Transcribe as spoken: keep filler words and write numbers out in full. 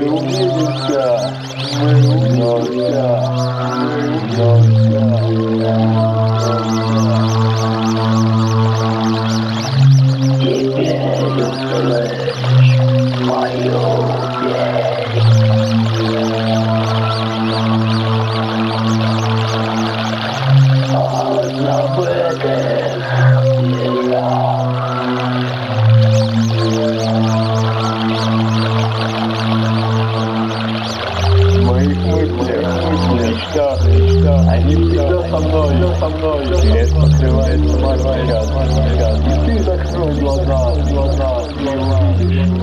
увидимся, мы увидимся, мы увидимся. Теперь услышь мою песнь. О забытых делах. Моих мыслях, мечтах, мечтах, они всегда со мной, всегда со мной. Свет покрывает мой взгляд, мой взгляд. И ты закрой глаза, глаза, глаза.